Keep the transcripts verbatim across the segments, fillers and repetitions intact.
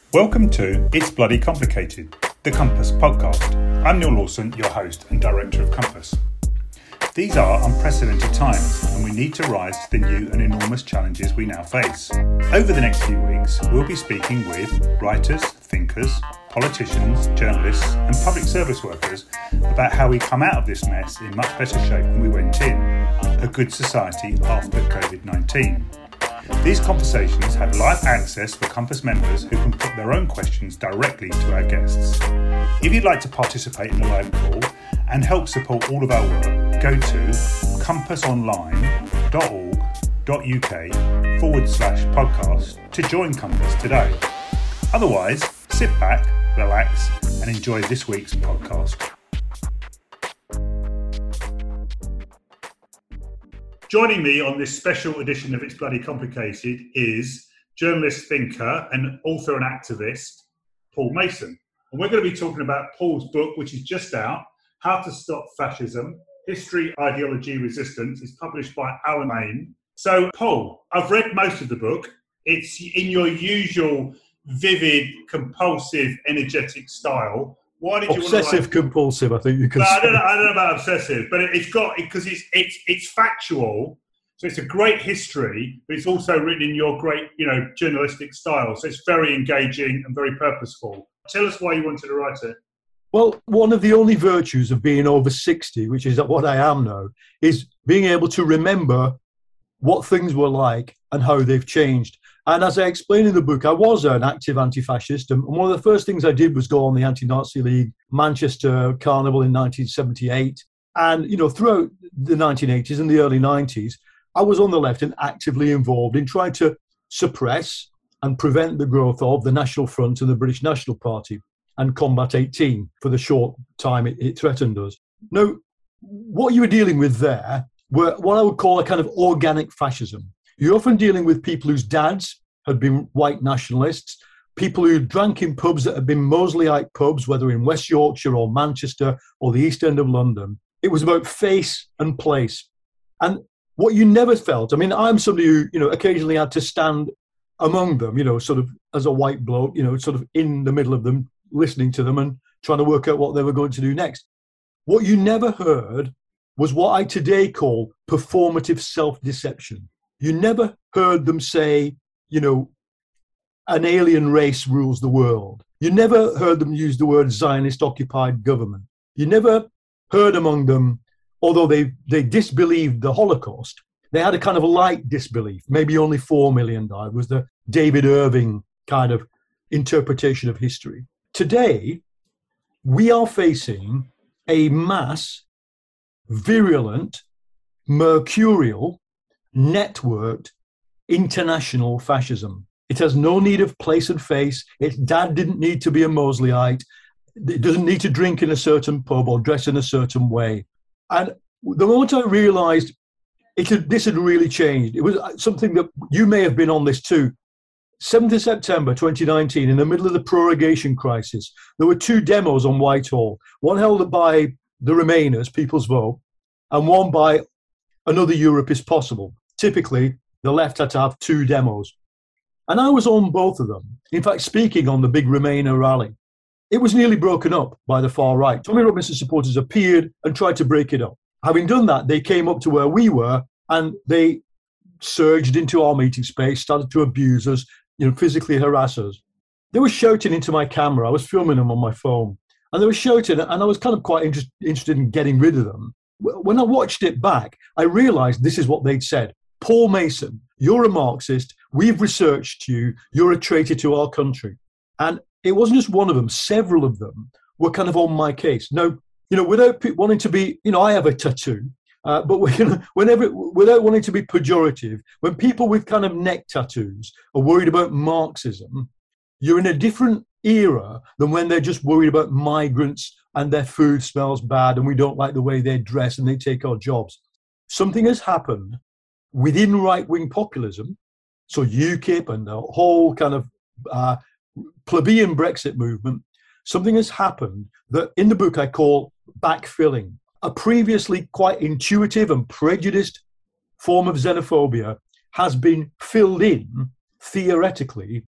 Welcome to It's Bloody Complicated, the Compass podcast. I'm Neil Lawson, your host and director of Compass. These are unprecedented times, and we need to rise to the new and enormous challenges we now face. Over the next few weeks, we'll be speaking with writers, thinkers, politicians, journalists, and public service workers about how we come out of this mess in much better shape than we went in, a good society after covid nineteen. These conversations have live access for Compass members who can put their own questions directly to our guests. If you'd like to participate in the live call and help support all of our work, go to compass online dot org dot uk forward slash podcast to join Compass today. Otherwise, sit back, relax, and enjoy this week's podcast. Joining me on this special edition of It's Bloody Complicated is journalist, thinker, and author and activist, Paul Mason. And we're going to be talking about Paul's book, which is just out, How to Stop Fascism, History, Ideology, Resistance. It's published by Alamein. So, Paul, I've read most of the book. It's in your usual vivid, compulsive, energetic style. Why did you obsessive want to, like, compulsive, I think you could well, say. I don't know, I don't know about obsessive, but it, it's got, because it's it's it's factual, so it's a great history, but it's also written in your great, you know, journalistic style. So it's very engaging and very purposeful. Tell us why you wanted to write it. Well, one of the only virtues of being over sixty, which is what I am now, is being able to remember what things were like and how they've changed. And as I explained in the book, I was an active anti-fascist. And one of the first things I did was go on the Anti-Nazi League Manchester Carnival in nineteen seventy-eight. And, you know, throughout the nineteen eighties and the early nineties, I was on the left and actively involved in trying to suppress and prevent the growth of the National Front and the British National Party and Combat eighteen for the short time it, it threatened us. Now, what you were dealing with there were what I would call a kind of organic fascism. You're often dealing with people whose dads had been white nationalists, people who drank in pubs that had been Mosleyite pubs, whether in West Yorkshire or Manchester or the East End of London. It was about face and place. And what you never felt, I mean, I'm somebody who, you know, occasionally had to stand among them, you know, sort of as a white bloke, you know, sort of in the middle of them, listening to them and trying to work out what they were going to do next. What you never heard was what I today call performative self-deception. You never heard them say, you know, an alien race rules the world. You never heard them use the word Zionist-occupied government. You never heard among them, although they, they disbelieved the Holocaust, they had a kind of light disbelief. Maybe only four million died, was the David Irving kind of interpretation of history. Today, we are facing a mass, virulent, mercurial, networked international fascism. It has no need of place and face. Its dad didn't need to be a Mosleyite. It doesn't need to drink in a certain pub or dress in a certain way. And the moment I realized it had, this had really changed, it was something that you may have been on this too. seventh of September twenty nineteen, in the middle of the prorogation crisis, there were two demos on Whitehall, one held by the Remainers, People's Vote, and one by Another Europe is Possible. Typically, the left had to have two demos. And I was on both of them. In fact, speaking on the big Remainer rally. It was nearly broken up by the far right. Tommy Robinson supporters appeared and tried to break it up. Having done that, they came up to where we were and they surged into our meeting space, started to abuse us, you know, physically harass us. They were shouting into my camera. I was filming them on my phone. And they were shouting, and I was kind of quite interest, interested in getting rid of them. When I watched it back, I realized this is what they'd said. Paul Mason, you're a Marxist. We've researched you. You're a traitor to our country. And it wasn't just one of them. Several of them were kind of on my case. Now, you know, without wanting to be, you know, I have a tattoo, uh, but you know, whenever, without wanting to be pejorative, when people with kind of neck tattoos are worried about Marxism, you're in a different era than when they're just worried about migrants and their food smells bad and we don't like the way they dress and they take our jobs. Something has happened within right-wing populism, so UKIP and the whole kind of uh, plebeian Brexit movement, something has happened that in the book I call backfilling. A previously quite intuitive and prejudiced form of xenophobia has been filled in, theoretically,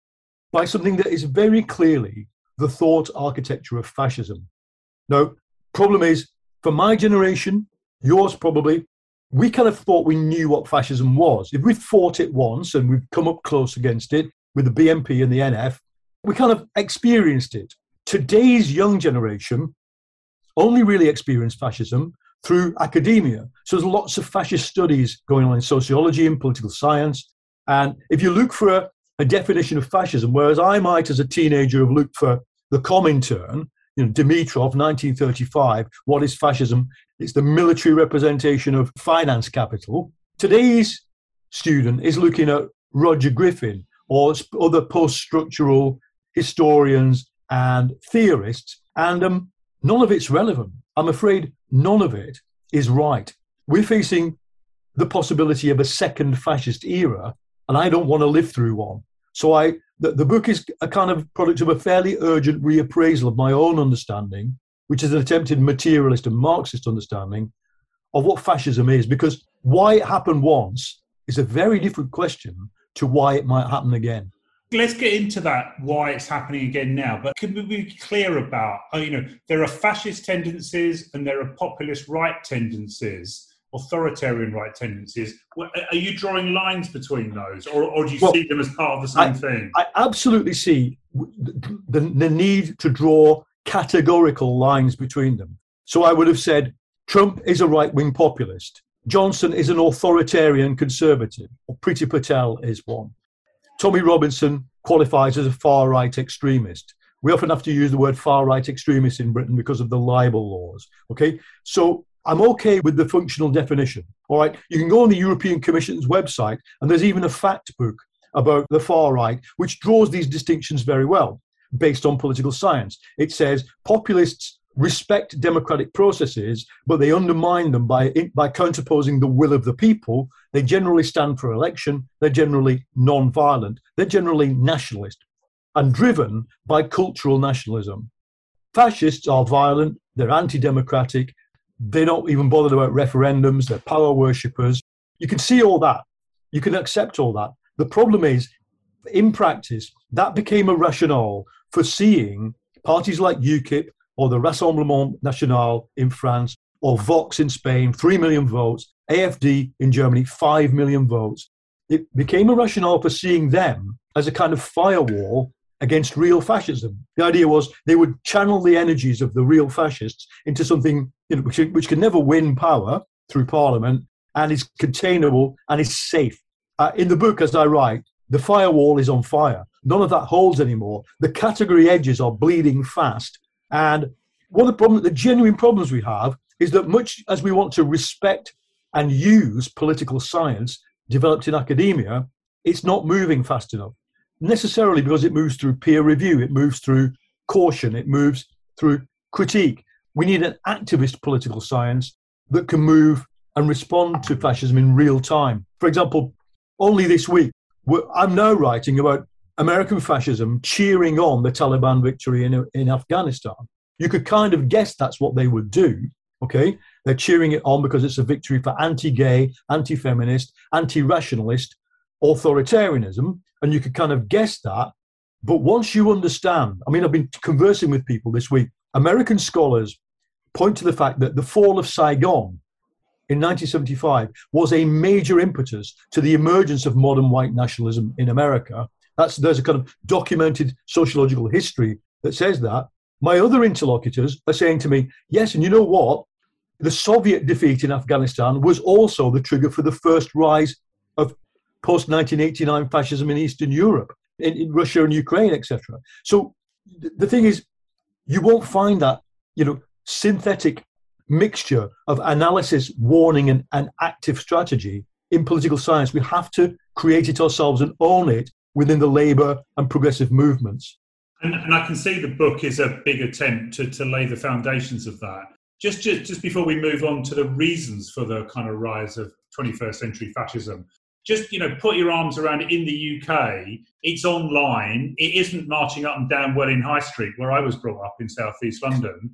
by something that is very clearly the thought architecture of fascism. Now, problem is, for my generation, yours probably, we kind of thought we knew what fascism was. If we've fought it once and we've come up close against it with the B N P and the N F, we kind of experienced it. Today's young generation only really experienced fascism through academia. So there's lots of fascist studies going on in sociology and political science. And if you look for a, a definition of fascism, whereas I might as a teenager have looked for the Comintern, you know, Dimitrov, nineteen thirty-five, what is fascism? It's the military representation of finance capital. Today's student is looking at Roger Griffin or other post-structural historians and theorists, and um, none of it's relevant. I'm afraid none of it is right. We're facing the possibility of a second fascist era, and I don't want to live through one. So I, the, the book is a kind of product of a fairly urgent reappraisal of my own understanding, which is an attempted materialist and Marxist understanding of what fascism is, because why it happened once is a very different question to why it might happen again. Let's get into that, why it's happening again now. But can we be clear about, you know, there are fascist tendencies and there are populist right tendencies, authoritarian right tendencies. Are you drawing lines between those, or, or do you well, see them as part of the same I, thing? I absolutely see the, the need to draw categorical lines between them. So I would have said Trump is a right-wing populist. Johnson is an authoritarian conservative, or Priti Patel is one. Tommy Robinson qualifies as a far-right extremist. We often have to use the word far-right extremist in Britain because of the libel laws. Okay, so I'm okay with the functional definition. All right, you can go on the European Commission's website, and there's even a fact book about the far right, which draws these distinctions very well based on political science. It says populists respect democratic processes, but they undermine them by, by counterposing the will of the people. They generally stand for election. They're generally non-violent. They're generally nationalist and driven by cultural nationalism. Fascists are violent. They're anti-democratic. They're not even bothered about referendums. They're power worshippers. You can see all that. You can accept all that. The problem is, in practice, that became a rationale for seeing parties like UKIP or the Rassemblement National in France or Vox in Spain, three million votes, A F D in Germany, five million votes. It became a rationale for seeing them as a kind of firewall against real fascism. The idea was they would channel the energies of the real fascists into something, you know, which, which can never win power through parliament and is containable and is safe. Uh, in the book, as I write, the firewall is on fire. None of that holds anymore. The category edges are bleeding fast. And one of the problems, the genuine problems we have is that much as we want to respect and use political science developed in academia, it's not moving fast enough. Necessarily because it moves through peer review, it moves through caution, it moves through critique. We need an activist political science that can move and respond to fascism in real time. For example, only this week, I'm now writing about American fascism cheering on the Taliban victory in, in Afghanistan. You could kind of guess that's what they would do, okay? They're cheering it on because it's a victory for anti-gay, anti-feminist, anti-rationalist authoritarianism, and you could kind of guess that. But once you understand, I mean, I've been conversing with people this week, American scholars point to the fact that the fall of Saigon in nineteen seventy-five was a major impetus to the emergence of modern white nationalism in America. That's, there's a kind of documented sociological history that says that. My other interlocutors are saying to me, yes, and you know what? The Soviet defeat in Afghanistan was also the trigger for the first rise of post nineteen eighty-nine fascism in Eastern Europe, in, in Russia and Ukraine, et cetera. So th- the thing is, you won't find that, you know, synthetic mixture of analysis, warning, and, and active strategy in political science. We have to create it ourselves and own it within the labour and progressive movements. And, and I can see the book is a big attempt to, to lay the foundations of that. Just, just just before we move on to the reasons for the kind of rise of twenty-first century fascism, just, you know, put your arms around it. In the U K, it's online. It isn't marching up and down Welling High Street, where I was brought up in southeast London.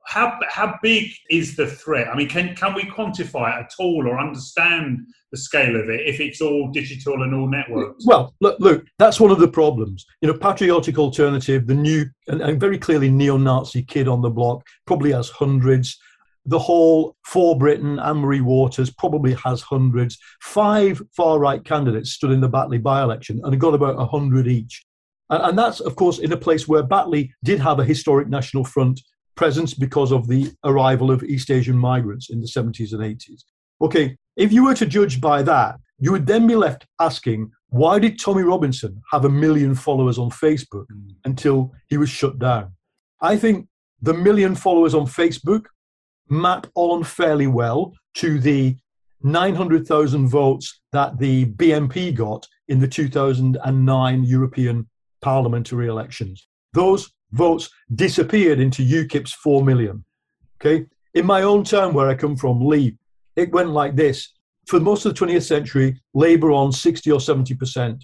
how how big is the threat? I mean, can can we quantify it at all or understand the scale of it if it's all digital and all networks? Well, look, look, that's one of the problems. You know, Patriotic Alternative, the new and, and very clearly neo-Nazi kid on the block, probably has hundreds. The whole For Britain, Anne-Marie Waters, probably has hundreds. Five far-right candidates stood in the Batley by-election and got about one hundred each. And, and that's, of course, in a place where Batley did have a historic National Front presence because of the arrival of East Asian migrants in the seventies and eighties. Okay, if you were to judge by that, you would then be left asking, why did Tommy Robinson have a million followers on Facebook until he was shut down? I think the million followers on Facebook map on fairly well to the nine hundred thousand votes that the B N P got in the two thousand nine European parliamentary elections. Those votes disappeared into UKIP's four million. Okay, in my own town where I come from, Leigh, it went like this. For most of the twentieth century, Labour on sixty or seventy percent.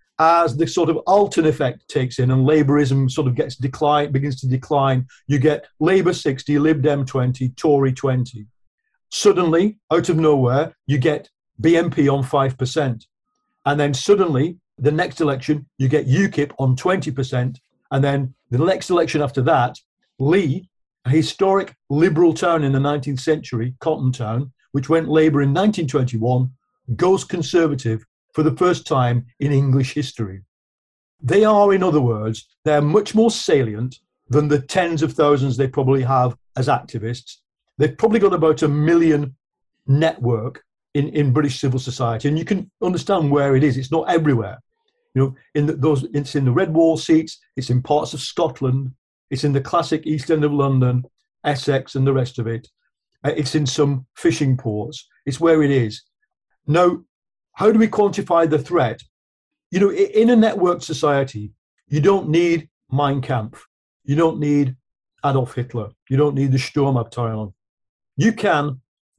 As the sort of Alton effect takes in and Labourism sort of gets decline, begins to decline, you get Labour sixty, Lib Dem twenty, Tory twenty. Suddenly, out of nowhere, you get B N P on five percent. And then suddenly, the next election, you get UKIP on twenty percent. And then the next election after that, Leigh, a historic Liberal town in the nineteenth century, Cotton Town, which went Labour in nineteen twenty-one, goes Conservative for the first time in English history. They are, in other words, they're much more salient than the tens of thousands they probably have as activists. They've probably got about a million network in, in British civil society, and you can understand where it is. It's not everywhere. You know, in the, those, it's in the Red Wall seats, it's in parts of Scotland, it's in the classic East End of London, Essex and the rest of it. Uh, it's in some fishing ports. It's where it is. Now, how do we quantify the threat? You know, in a networked society, you don't need Mein Kampf. You don't need Adolf Hitler. You don't need the Sturmabteilung. You can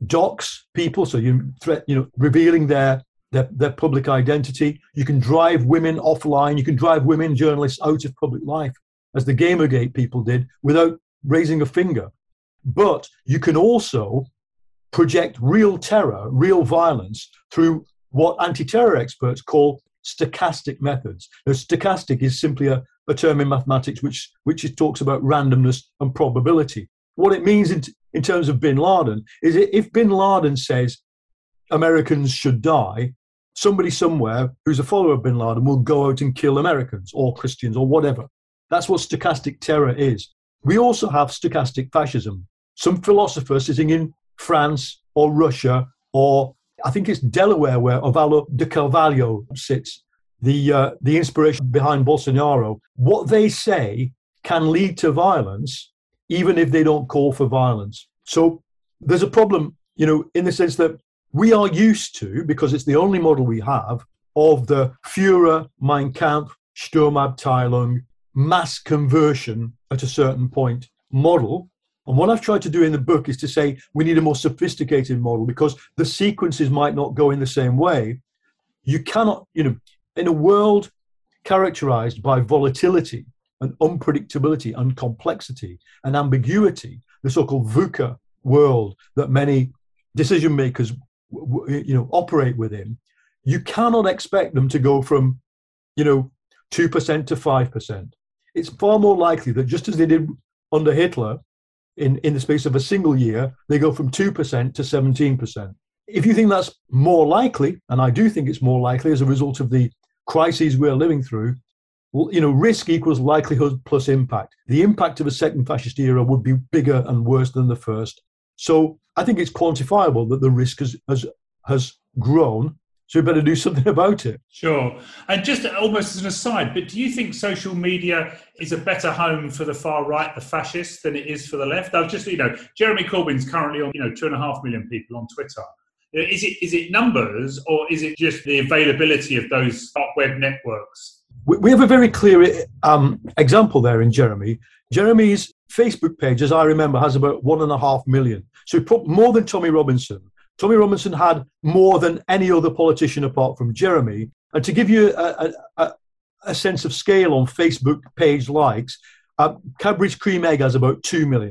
dox people, so you threat, you know, revealing their, their their public identity. You can drive women offline. You can drive women journalists out of public life, as the Gamergate people did, without raising a finger. But you can also project real terror, real violence through what anti-terror experts call stochastic methods. Now, stochastic is simply a, a term in mathematics which, which it talks about randomness and probability. What it means in, in terms of bin Laden is if bin Laden says Americans should die, somebody somewhere who's a follower of bin Laden will go out and kill Americans or Christians or whatever. That's what stochastic terror is. We also have stochastic fascism. Some philosopher sitting in France or Russia or I think it's Delaware where Ovalo de Carvalho sits, the uh, the inspiration behind Bolsonaro. What they say can lead to violence, even if they don't call for violence. So there's a problem, you know, in the sense that we are used to, because it's the only model we have, of the Führer, Mein Kampf, Sturmabteilung, mass conversion at a certain point model. And what I've tried to do in the book is to say we need a more sophisticated model because the sequences might not go in the same way. You cannot, you know, in a world characterized by volatility and unpredictability and complexity and ambiguity, the so-called VUCA world that many decision makers, you know, operate within, you cannot expect them to go from, you know, two percent to five percent. It's far more likely that just as they did under Hitler, In, in the space of a single year, they go from two percent to seventeen percent. If you think that's more likely, and I do think it's more likely as a result of the crises we're living through, well, you know, risk equals likelihood plus impact. The impact of a second fascist era would be bigger and worse than the first. So I think it's quantifiable that the risk has has, has grown. So we better do something about it. Sure. And just almost as an aside, but do you think social media is a better home for the far right, the fascists, than it is for the left? I was just, you know, Jeremy Corbyn's currently on, you know, two and a half million people on Twitter. Is it is it numbers or is it just the availability of those web networks? We have a very clear um, example there in Jeremy. Jeremy's Facebook page, as I remember, has about one and a half million. So more than Tommy Robinson. Tommy Robinson had more than any other politician apart from Jeremy. And to give you a, a, a sense of scale on Facebook page likes, uh, Cadbury's Cream Egg has about two million.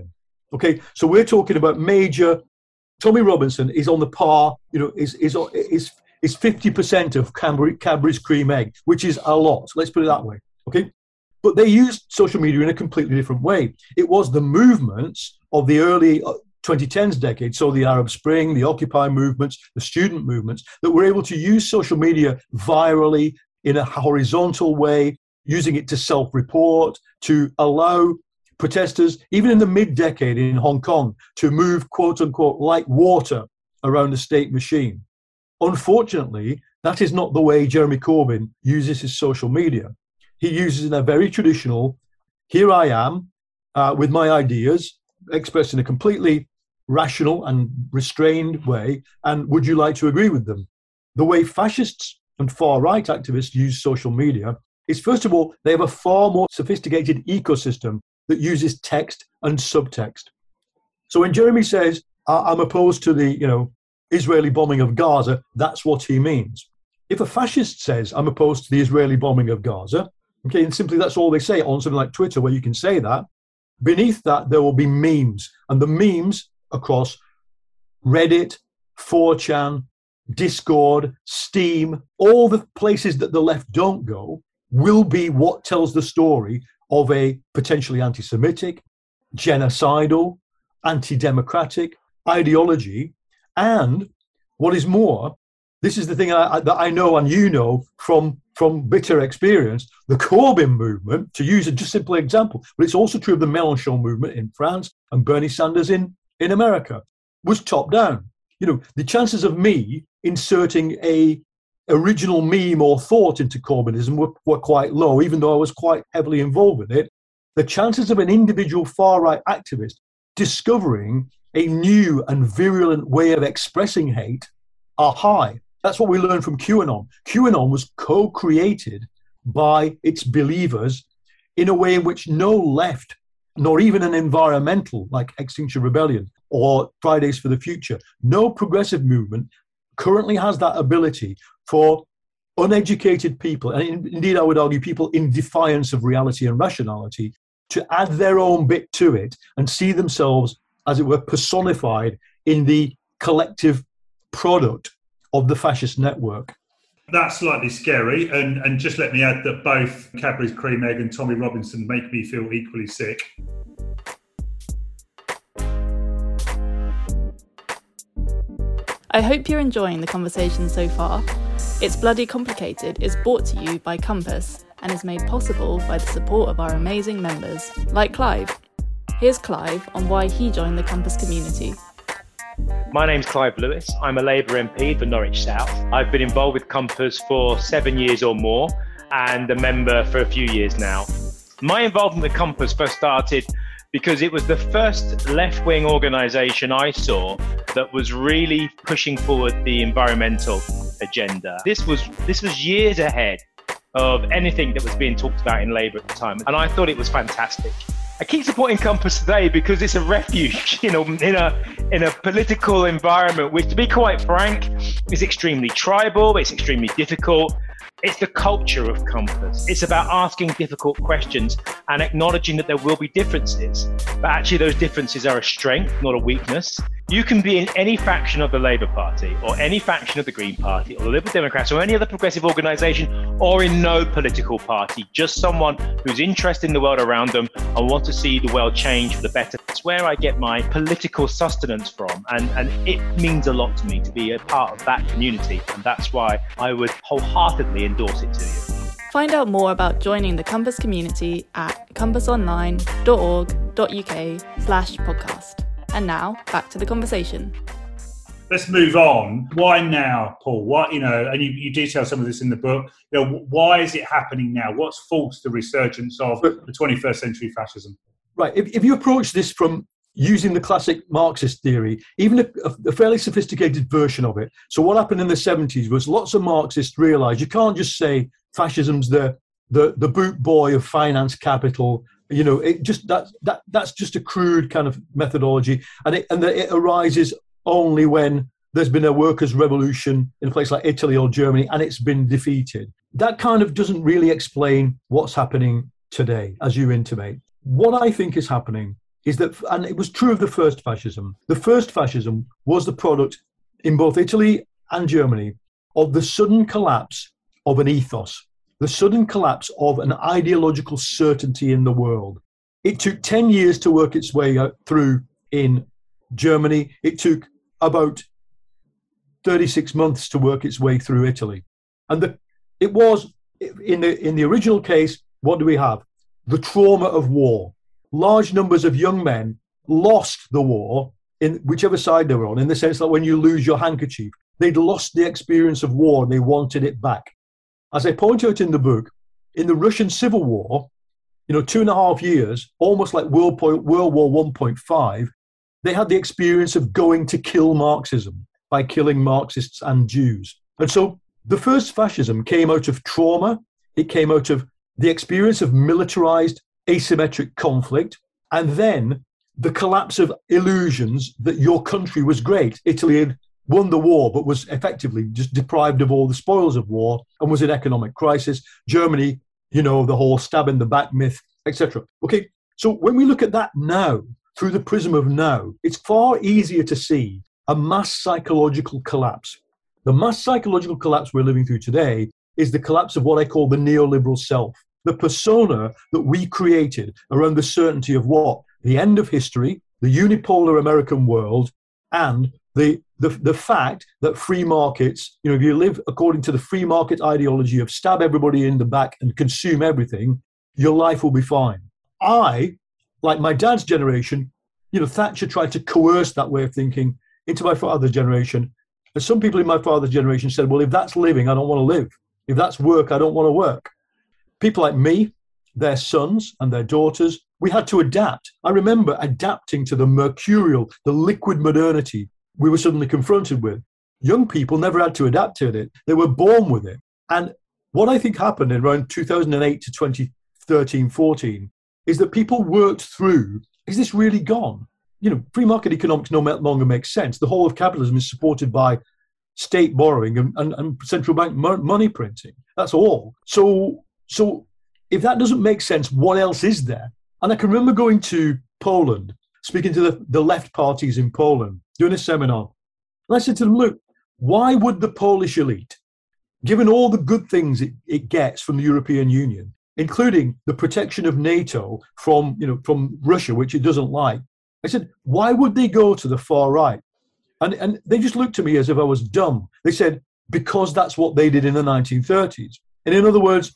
Okay, so we're talking about major. Tommy Robinson is on the par, you know, is is is is fifty percent of Cadbury, Cadbury's cream egg, which is a lot. Let's put it that way. Okay, but they used social media in a completely different way. It was the movements of the early twenty tens decade, so the Arab Spring, the Occupy movements, the student movements, that were able to use social media virally in a horizontal way, using it to self-report, to allow protesters, even in the mid-decade in Hong Kong, to move, quote-unquote, like water around the state machine. Unfortunately, that is not the way Jeremy Corbyn uses his social media. He uses it in a very traditional, here I am, uh, with my ideas, expressed in a completely rational and restrained way, and would you like to agree with them? The way fascists and far-right activists use social media is, first of all, they have a far more sophisticated ecosystem that uses text and subtext. So when Jeremy says, I'm opposed to the, you know, Israeli bombing of Gaza, that's what he means. If a fascist says, I'm opposed to the Israeli bombing of Gaza, okay, and simply that's all they say on something like Twitter where you can say that, beneath that there will be memes. And the memes across Reddit, four chan, Discord, Steam, all the places that the left don't go, will be what tells the story of a potentially anti-Semitic, genocidal, anti-democratic ideology. And what is more, this is the thing I, I, that I know and you know from, from bitter experience, the Corbyn movement, to use a just simple example, but it's also true of the Mélenchon movement in France and Bernie Sanders in, in America, was top-down. You know, the chances of me inserting a original meme or thought into Corbynism were, were quite low, even though I was quite heavily involved with it. The chances of an individual far-right activist discovering a new and virulent way of expressing hate are high. That's what we learned from QAnon. QAnon was co-created by its believers in a way in which no left, nor even an environmental like Extinction Rebellion or Fridays for the Future, no progressive movement currently has that ability for uneducated people, and indeed I would argue people in defiance of reality and rationality, to add their own bit to it and see themselves, as it were, personified in the collective product of the fascist network. That's slightly scary, and, and just let me add that both Cadbury's Cream Egg and Tommy Robinson make me feel equally sick. I hope you're enjoying the conversation so far. It's Bloody Complicated is brought to you by Compass and is made possible by the support of our amazing members, like Clive. Here's Clive on why he joined the Compass community. My name's Clive Lewis. I'm a Labour M P for Norwich South. I've been involved with Compass for seven years or more and a member for a few years now. My involvement with Compass first started because it was the first left-wing organisation I saw that was really pushing forward the environmental agenda. This was this was years ahead of anything that was being talked about in Labour at the time, and I thought it was fantastic. I keep supporting Compass today because it's a refuge, you know, in a in a political environment which, to be quite frank, is extremely tribal, it's extremely difficult. It's the culture of Compass. It's about asking difficult questions and acknowledging that there will be differences. But actually those differences are a strength, not a weakness. You can be in any faction of the Labour Party or any faction of the Green Party or the Liberal Democrats or any other progressive organisation or in no political party, just someone who's interested in the world around them and want to see the world change for the better. It's where I get my political sustenance from, and, and it means a lot to me to be a part of that community, and that's why I would wholeheartedly endorse it to you. Find out more about joining the Compass community at compassonline dot org dot uk slash podcast. And now, back to the conversation. Let's move on. Why now, Paul? What, you know, and you, you detail some of this in the book. You know, why is it happening now? What's forced the resurgence of the twenty-first century fascism? Right. If, if you approach this from using the classic Marxist theory, even a, a fairly sophisticated version of it. So what happened in the seventies was lots of Marxists realised you can't just say fascism's the the the boot boy of finance capital. You know, it just that that that's just a crude kind of methodology, and it and it arises only when there's been a workers' revolution in a place like Italy or Germany, and it's been defeated. That kind of doesn't really explain what's happening today, as you intimate. What I think is happening is that, and it was true of the first fascism, the first fascism was the product in both Italy and Germany of the sudden collapse of an ethos, the sudden collapse of an ideological certainty in the world. It took ten years to work its way through in Germany. It took about thirty-six months to work its way through Italy. And the, it was, in the, in the original case, what do we have? The trauma of war. Large numbers of young men lost the war, in whichever side they were on, in the sense that when you lose your handkerchief, they'd lost the experience of war and they wanted it back. As I point out in the book, in the Russian Civil War, you know, two and a half years, almost like World, World War one point five, they had the experience of going to kill Marxism by killing Marxists and Jews. And so the first fascism came out of trauma. It came out of the experience of militarized asymmetric conflict, and then the collapse of illusions that your country was great. Italy had won the war, but was effectively just deprived of all the spoils of war and was in economic crisis. Germany, you know, the whole stab in the back myth, et cetera. Okay, so when we look at that now, through the prism of now, it's far easier to see a mass psychological collapse. The mass psychological collapse we're living through today is the collapse of what I call the neoliberal self, the persona that we created around the certainty of what? The end of history, the unipolar American world, and the, the, the fact that free markets, you know, if you live according to the free market ideology of stab everybody in the back and consume everything, your life will be fine. I, like my dad's generation, you know, Thatcher tried to coerce that way of thinking into my father's generation. And some people in my father's generation said, well, if that's living, I don't want to live. If that's work, I don't want to work. People like me, their sons and their daughters, we had to adapt. I remember adapting to the mercurial, the liquid modernity we were suddenly confronted with. Young people never had to adapt to it. They were born with it. And what I think happened in around two thousand eight to twenty thirteen, fourteen is that people worked through, is this really gone? You know, free market economics no longer makes sense. The whole of capitalism is supported by state borrowing and, and, and central bank mo- money printing. That's all. So, so if that doesn't make sense, what else is there? And I can remember going to Poland, speaking to the, the left parties in Poland, doing a seminar. And I said to them, look, why would the Polish elite, given all the good things it, it gets from the European Union, including the protection of NATO from, you know, from Russia, which it doesn't like, I said, why would they go to the far right? And, and they just looked at me as if I was dumb. They said, because that's what they did in the nineteen thirties. And in other words,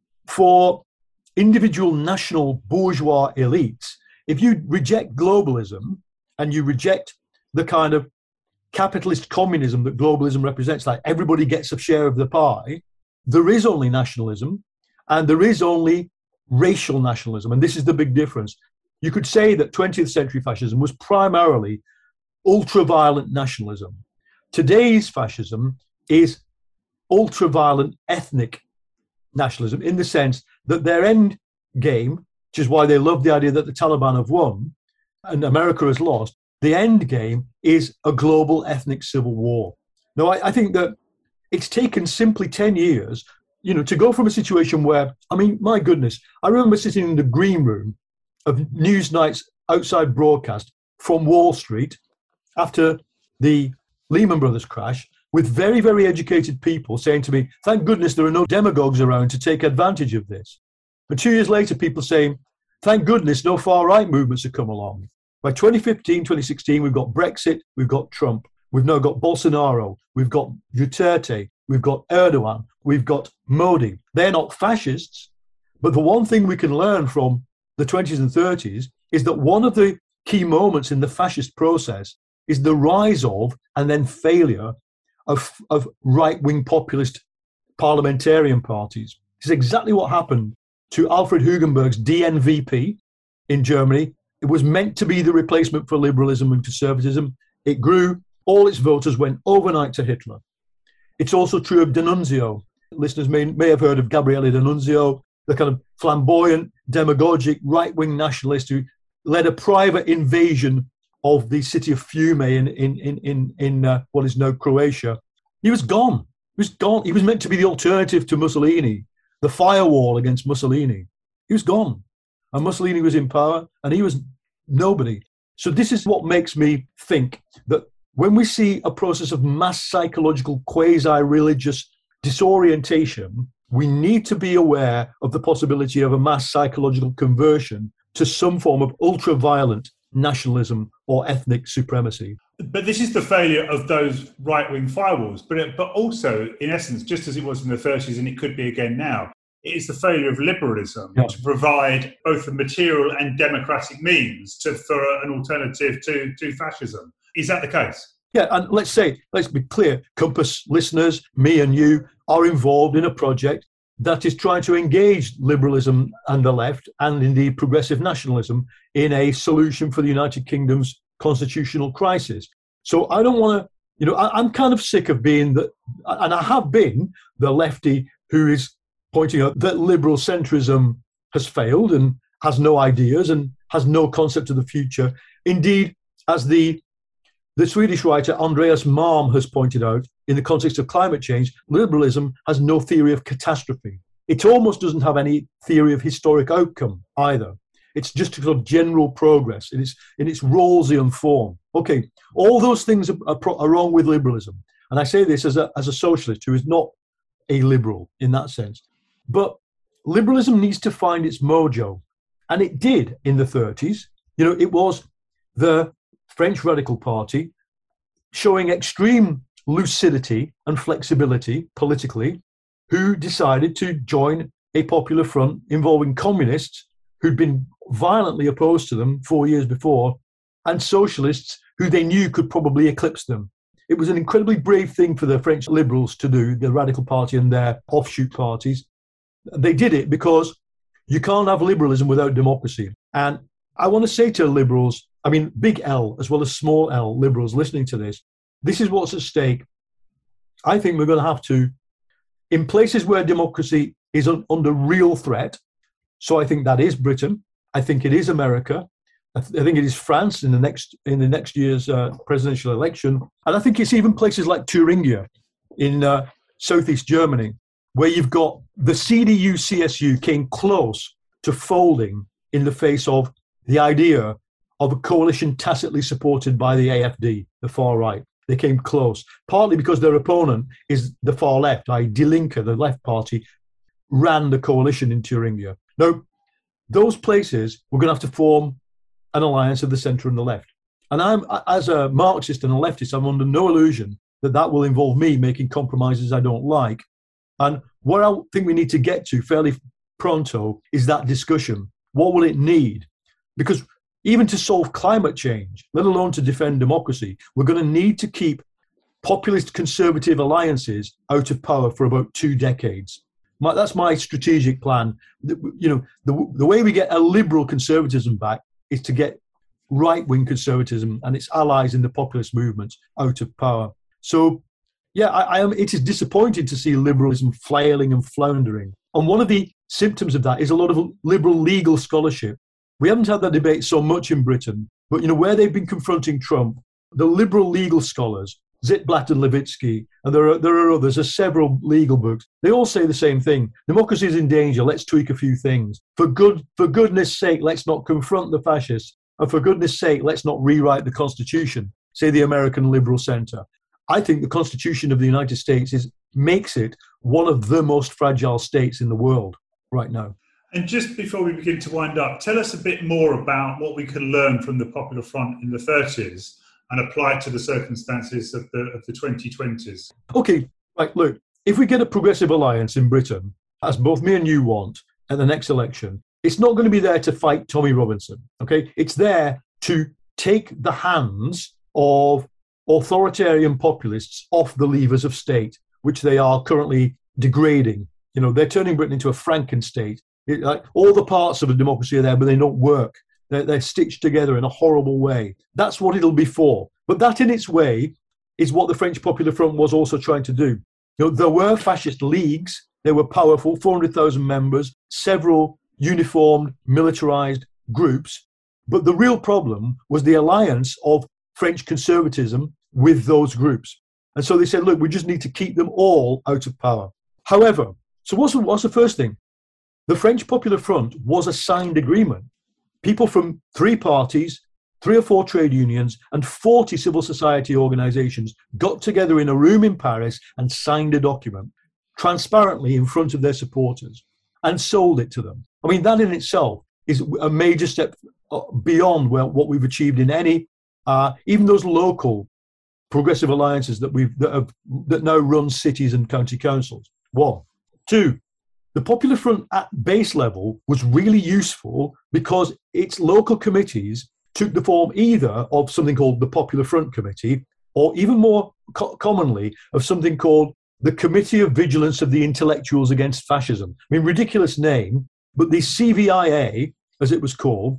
for individual national bourgeois elites, if you reject globalism and you reject the kind of capitalist communism that globalism represents, like everybody gets a share of the pie, there is only nationalism and there is only racial nationalism. And this is the big difference. You could say that twentieth century fascism was primarily ultra-violent nationalism. Today's fascism is ultra-violent ethnic nationalism, in the sense that their end game, which is why they love the idea that the Taliban have won and America has lost, the end game is a global ethnic civil war. Now, I, I think that it's taken simply ten years, you know, to go from a situation where, I mean, my goodness, I remember sitting in the green room of Newsnight's outside broadcast from Wall Street after the Lehman Brothers crash, with very, very educated people saying to me, thank goodness there are no demagogues around to take advantage of this. But two years later, people saying, thank goodness no far-right movements have come along. By twenty fifteen, twenty sixteen, we've got Brexit, we've got Trump, we've now got Bolsonaro, we've got Duterte, we've got Erdogan, we've got Modi. They're not fascists, but the one thing we can learn from the twenties and thirties is that one of the key moments in the fascist process is the rise of and then failure of, of right-wing populist parliamentarian parties. This is exactly what happened to Alfred Hugenberg's D N V P in Germany. It was meant to be the replacement for liberalism and conservatism. It grew. All its voters went overnight to Hitler. It's also true of D'Annunzio. Listeners may, may have heard of Gabriele D'Annunzio, the kind of flamboyant, demagogic, right-wing nationalist who led a private invasion of the city of Fiume in in in in, in uh, what is now Croatia. He was gone. He was gone. He was meant to be the alternative to Mussolini, the firewall against Mussolini. He was gone, and Mussolini was in power, and he was Nobody. So this is what makes me think that when we see a process of mass psychological quasi-religious disorientation, we need to be aware of the possibility of a mass psychological conversion to some form of ultra-violent nationalism or ethnic supremacy. But this is the failure of those right-wing firewalls. But it, but also, in essence, just as it was in the thirties, and it could be again now, it is the failure of liberalism yeah. to provide both the material and democratic means to, for an alternative to, to fascism. Is that the case? Yeah, and let's say, let's be clear, Compass listeners, me and you, are involved in a project that is trying to engage liberalism and the left, and indeed progressive nationalism, in a solution for the United Kingdom's constitutional crisis. So I don't want to, you know, I, I'm kind of sick of being the, and I have been the lefty who is pointing out that liberal centrism has failed and has no ideas and has no concept of the future. Indeed, as the the Swedish writer Andreas Malm has pointed out, in the context of climate change, liberalism has no theory of catastrophe. It almost doesn't have any theory of historic outcome either. It's just a sort of general progress in its, in its Rawlsian form. Okay, all those things are, are, are wrong with liberalism. And I say this as a, as a socialist who is not a liberal in that sense. But liberalism needs to find its mojo. And it did in the thirties. You know, it was the French Radical Party showing extreme lucidity and flexibility politically, who decided to join a popular front involving communists who'd been violently opposed to them four years before, and socialists who they knew could probably eclipse them. It was an incredibly brave thing for the French liberals to do, the Radical Party and their offshoot parties. They did it because you can't have liberalism without democracy. And I want to say to liberals, I mean, big L as well as small L liberals listening to this, this is what's at stake. I think we're going to have to, in places where democracy is un- under real threat, so I think that is Britain, I think it is America, I, th- I think it is France in the next in the next year's uh, presidential election, and I think it's even places like Thuringia in uh, southeast Germany, where you've got the C D U C S U came close to folding in the face of the idea of a coalition tacitly supported by the A F D, the far right. They came close, partly because their opponent is the far left, that is. Die Linke, the left party, ran the coalition in Thuringia. Now, those places, we're going to have to form an alliance of the centre and the left. And I'm, as a Marxist and a leftist, I'm under no illusion that that will involve me making compromises I don't like. And what I think we need to get to fairly pronto is that discussion. What will it need? Because even to solve climate change, let alone to defend democracy, we're going to need to keep populist conservative alliances out of power for about two decades. My, that's my strategic plan. You know, the, the way we get a liberal conservatism back is to get right-wing conservatism and its allies in the populist movements out of power. So, yeah, I, I am. It is disappointing to see liberalism flailing and floundering. And one of the symptoms of that is a lot of liberal legal scholarship. We haven't had that debate so much in Britain, but, you know, where they've been confronting Trump, the liberal legal scholars, Zitblatt and Levitsky, and there are there are others, there's several legal books, they all say the same thing. Democracy is in danger, let's tweak a few things. For good, for goodness sake, let's not confront the fascists. And for goodness sake, let's not rewrite the Constitution, say the American Liberal Center. I think the Constitution of the United States is makes it one of the most fragile states in the world right now. And just before we begin to wind up, tell us a bit more about what we can learn from the Popular Front in the thirties and apply it to the circumstances of the of the twenty twenties. Okay, right, look, if we get a progressive alliance in Britain, as both me and you want, at the next election, it's not going to be there to fight Tommy Robinson, okay? It's there to take the hands of authoritarian populists off the levers of state, which they are currently degrading. You know, they're turning Britain into a Franken-state. It, like, all the parts of a democracy are there, but they don't work. They're, they're stitched together in a horrible way. That's what it'll be for. But that in its way is what the French Popular Front was also trying to do. You know, there were fascist leagues. They were powerful, four hundred thousand members, several uniformed, militarized groups. But the real problem was the alliance of French conservatism with those groups. And so they said, look, we just need to keep them all out of power. However, so what's the, what's the first thing? The French Popular Front was a signed agreement. people from three parties, three or four trade unions, and forty civil society organizations got together in a room in Paris and signed a document transparently in front of their supporters and sold it to them. I mean, that in itself is a major step beyond what we've achieved in any, uh, even those local progressive alliances that we've that, have, that now run cities and county councils. One. Two, the Popular Front at base level was really useful because its local committees took the form either of something called the Popular Front Committee, or even more co- commonly of something called the Committee of Vigilance of the Intellectuals Against Fascism. I mean, ridiculous name, but the C V I A, as it was called,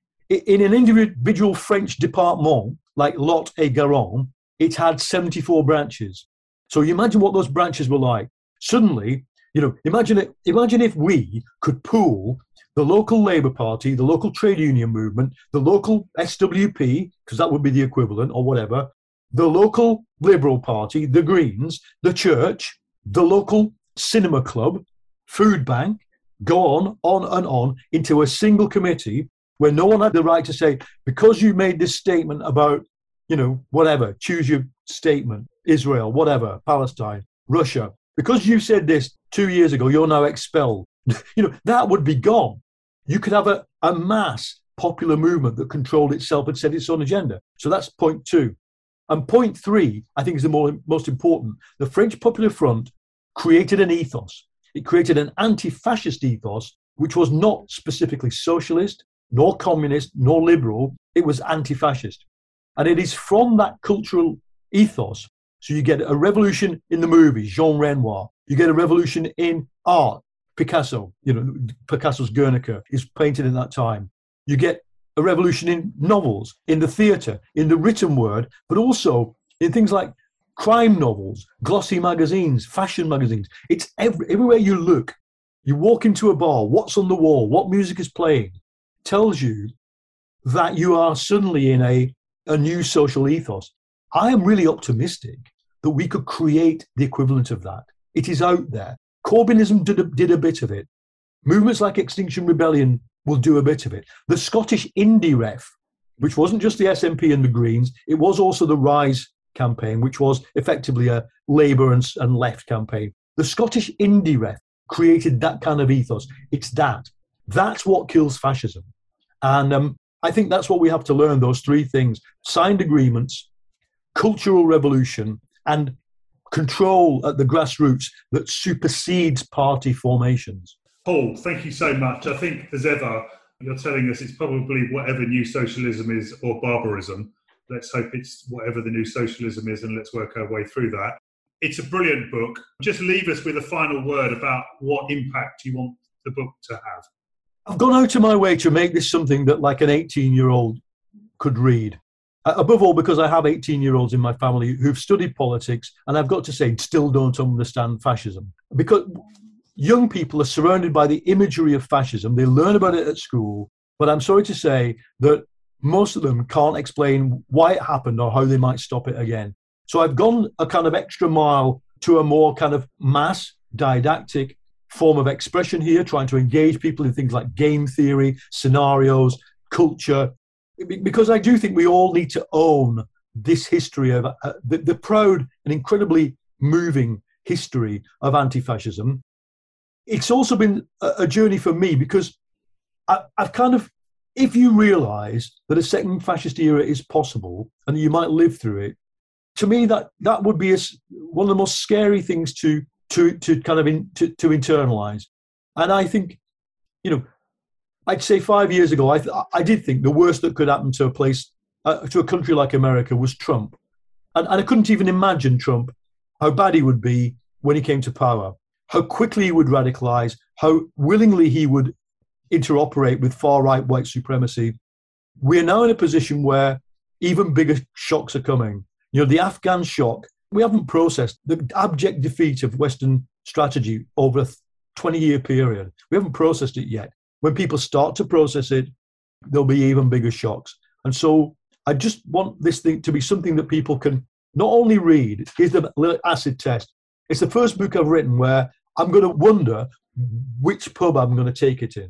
in an individual French department like Lot-et-Garonne, it had seventy-four branches. So you imagine what those branches were like. Suddenly, you know, imagine it, imagine if we could pool the local Labour Party, the local trade union movement, the local S W P, because that would be the equivalent or whatever, the local Liberal Party, the Greens, the church, the local cinema club, food bank, go on, on and on into a single committee where no one had the right to say, because you made this statement about, you know, whatever, choose your statement, Israel, whatever, Palestine, Russia, because you said this two years ago, you're now expelled. You know, that would be gone. You could have a, a mass popular movement that controlled itself and set its own agenda. So that's point two. And point three, I think, is the more, most important. The French Popular Front created an ethos. It created an anti-fascist ethos, which was not specifically socialist, nor communist, nor liberal. It was anti-fascist. And it is from that cultural ethos. So you get a revolution in the movies, Jean Renoir. You get a revolution in art, Picasso. You know, Picasso's Guernica is painted in that time. You get a revolution in novels, in the theatre, in the written word, but also in things like crime novels, glossy magazines, fashion magazines. It's every, everywhere you look. You walk into a bar, what's on the wall, what music is playing, tells you that you are suddenly in a, a new social ethos. I am really optimistic that we could create the equivalent of that. It is out there. Corbynism did a, did a bit of it. Movements like Extinction Rebellion will do a bit of it. The Scottish Indie Ref, which wasn't just the S N P and the Greens, it was also the Rise campaign, which was effectively a Labour and, and left campaign. The Scottish Indie Ref created that kind of ethos. It's that. That's what kills fascism. And um, I think that's what we have to learn, those three things: signed agreements, cultural revolution, and control at the grassroots that supersedes party formations. Paul, thank you so much. I think, as ever, you're telling us it's probably whatever new socialism is or barbarism. Let's hope it's whatever the new socialism is, and let's work our way through that. It's a brilliant book. Just leave us with a final word about what impact you want the book to have. I've gone out of my way to make this something that like an eighteen-year-old could read. Above all, because I have eighteen-year-olds in my family who've studied politics, and I've got to say, still don't understand fascism. Because young people are surrounded by the imagery of fascism. They learn about it at school, but I'm sorry to say that most of them can't explain why it happened or how they might stop it again. So I've gone a kind of extra mile to a more kind of mass didactic form of expression here, trying to engage people in things like game theory, scenarios, culture, because I do think we all need to own this history of uh, the, the proud and incredibly moving history of anti-fascism. It's also been a, a journey for me because I, I've kind of, if you realise that a second fascist era is possible and that you might live through it, to me that that would be a, one of the most scary things to to to kind of in, to, to internalise. And I think, you know, I'd say five years ago, I th- I did think the worst that could happen to a place, uh, to a country like America, was Trump, and, and I couldn't even imagine Trump, how bad he would be when he came to power, how quickly he would radicalise, how willingly he would interoperate with far-right white supremacy. We're now in a position where even bigger shocks are coming. You know, the Afghan shock, we haven't processed the abject defeat of Western strategy over a twenty-year period. We haven't processed it yet. When people start to process it, there'll be even bigger shocks. And so I just want this thing to be something that people can not only read. Here's the little acid test. It's the first book I've written where I'm going to wonder which pub I'm going to take it in.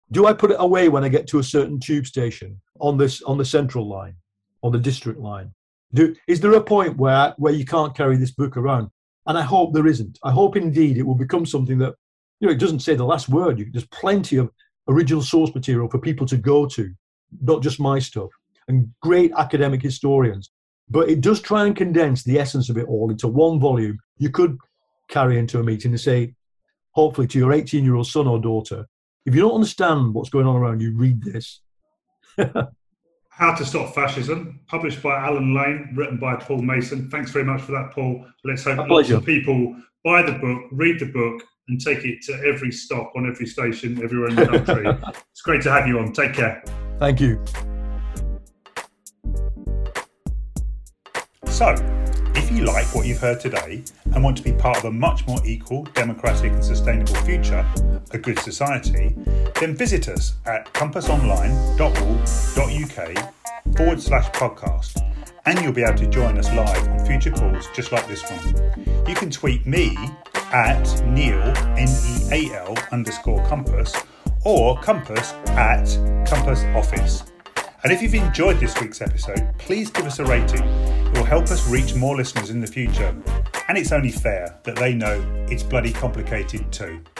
Do I put it away when I get to a certain tube station on this on the central line, on the district line? Do, is there a point where where you can't carry this book around? And I hope there isn't. I hope indeed it will become something that, you know, it doesn't say the last word. You, there's plenty of original source material for people to go to, not just my stuff, and great academic historians. But it does try and condense the essence of it all into one volume you could carry into a meeting and say, hopefully to your eighteen-year-old son or daughter, if you don't understand what's going on around you, read this. How to Stop Fascism, published by Alan Lane, written by Paul Mason. Thanks very much for that, Paul. Let's hope lots of people buy the book, read the book, and take it to every stop on every station everywhere in the country. It's great to have you on. Take care. Thank you. So, if you like what you've heard today and want to be part of a much more equal, democratic and sustainable future, a good society, then visit us at compassonline.org.uk forward slash podcast, and you'll be able to join us live on future calls just like this one. You can tweet me at Neil, N E A L underscore Compass, or Compass at Compass Office. And if you've enjoyed this week's episode, please give us a rating. It will help us reach more listeners in the future. And it's only fair that they know it's bloody complicated too.